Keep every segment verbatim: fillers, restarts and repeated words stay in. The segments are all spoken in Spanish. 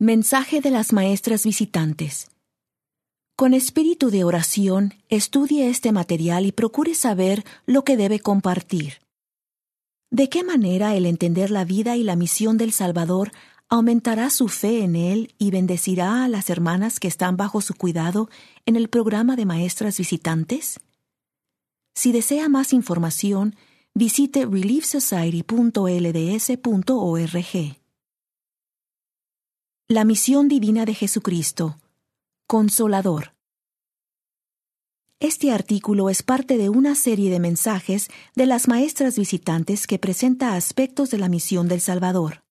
Mensaje de las maestras visitantes. Con espíritu de oración, estudie este material y procure saber lo que debe compartir. ¿De qué manera el entender la vida y la misión del Salvador aumentará su fe en Él y bendecirá a las hermanas que están bajo su cuidado en el programa de maestras visitantes? Si desea más información, visite relief society punto l d s punto org. La misión divina de Jesucristo. Consolador. Este artículo es parte de una serie de mensajes de las maestras visitantes que presenta aspectos de la misión del Salvador.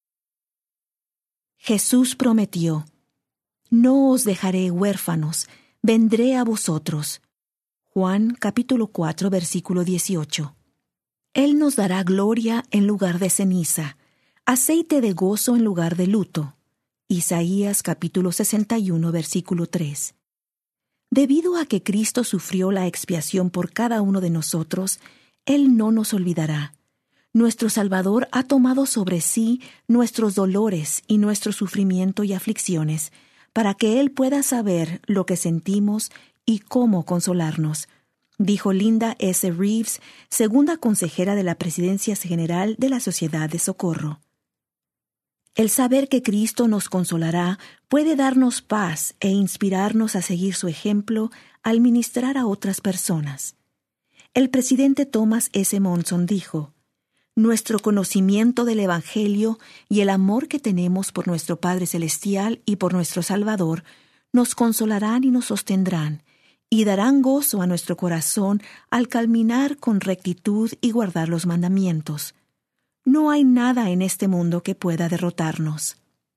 Jesús prometió: «No os dejaré huérfanos, vendré a vosotros». Juan capítulo cuatro, versículo dieciocho. Él nos dará gloria en lugar de ceniza, aceite de gozo en lugar de luto. Isaías capítulo sesenta y uno, versículo tres. Debido a que Cristo sufrió la expiación por cada uno de nosotros, Él no nos olvidará. Nuestro Salvador ha tomado sobre sí nuestros dolores y nuestro sufrimiento y aflicciones, para que Él pueda saber lo que sentimos y cómo consolarnos, dijo Linda S. Reeves, segunda consejera de la Presidencia General de la Sociedad de Socorro. El saber que Cristo nos consolará puede darnos paz e inspirarnos a seguir su ejemplo al ministrar a otras personas. El presidente Thomas S. Monson dijo: «Nuestro conocimiento del Evangelio y el amor que tenemos por nuestro Padre Celestial y por nuestro Salvador nos consolarán y nos sostendrán, y darán gozo a nuestro corazón al caminar con rectitud y guardar los mandamientos. No hay nada en este mundo que pueda derrotarnos».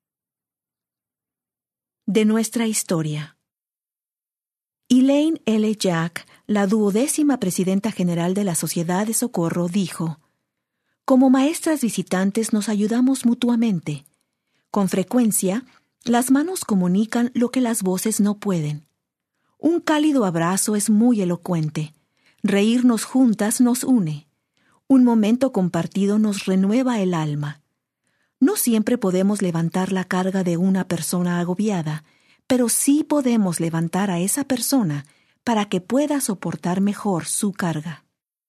De nuestra historia. Elaine L. Jack, la duodécima presidenta general de la Sociedad de Socorro, dijo: «Como maestras visitantes nos ayudamos mutuamente. Con frecuencia, las manos comunican lo que las voces no pueden. Un cálido abrazo es muy elocuente. Reírnos juntas nos une. Un momento compartido nos renueva el alma. No siempre podemos levantar la carga de una persona agobiada, pero sí podemos levantar a esa persona para que pueda soportar mejor su carga».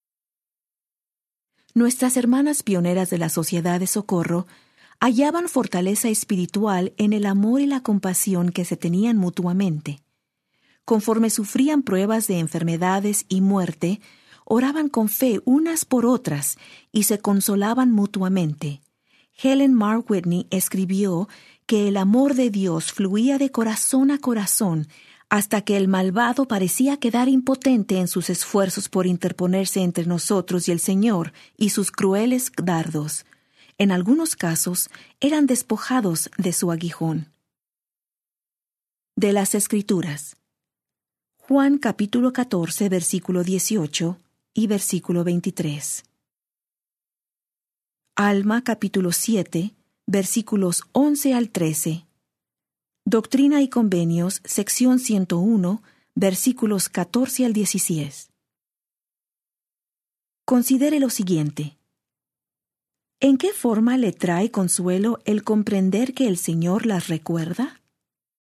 Nuestras hermanas pioneras de la Sociedad de Socorro hallaban fortaleza espiritual en el amor y la compasión que se tenían mutuamente. Conforme sufrían pruebas de enfermedades y muerte, oraban con fe unas por otras y se consolaban mutuamente. Helen Mar Whitney escribió que el amor de Dios fluía de corazón a corazón hasta que el malvado parecía quedar impotente en sus esfuerzos por interponerse entre nosotros y el Señor y sus crueles dardos. En algunos casos, eran despojados de su aguijón. De las Escrituras. Juan capítulo catorce, versículo dieciocho y versículo veintitrés. Alma capítulo siete, versículos once al trece. Doctrina y Convenios, sección ciento uno, versículos catorce al dieciséis. Considere lo siguiente. ¿En qué forma le trae consuelo el comprender que el Señor las recuerda?